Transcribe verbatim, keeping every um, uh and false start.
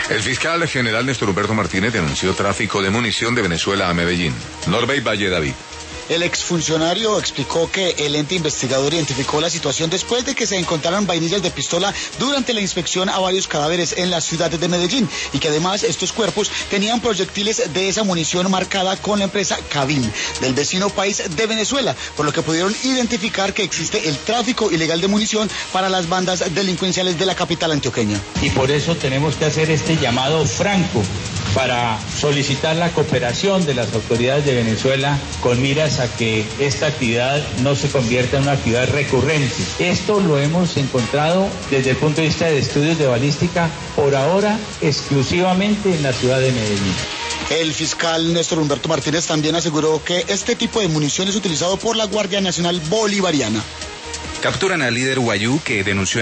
El fiscal general Néstor Humberto Martínez denunció tráfico de munición de Venezuela a Medellín. Norbey Valle David. El exfuncionario explicó que el ente investigador identificó la situación después de que se encontraron vainillas de pistola durante la inspección a varios cadáveres en la ciudad de Medellín y que además estos cuerpos tenían proyectiles de esa munición marcada con la empresa Cabim del vecino país de Venezuela, por lo que pudieron identificar que existe el tráfico ilegal de munición para las bandas delincuenciales de la capital antioqueña. Y por eso tenemos que hacer este llamado franco para solicitar la cooperación de las autoridades de Venezuela con miras a que esta actividad no se convierta en una actividad recurrente. Esto lo hemos encontrado desde el punto de vista de estudios de balística, por ahora exclusivamente en la ciudad de Medellín. El fiscal Néstor Humberto Martínez también aseguró que este tipo de munición es utilizado por la Guardia Nacional Bolivariana. Capturan al líder Guayú que denunció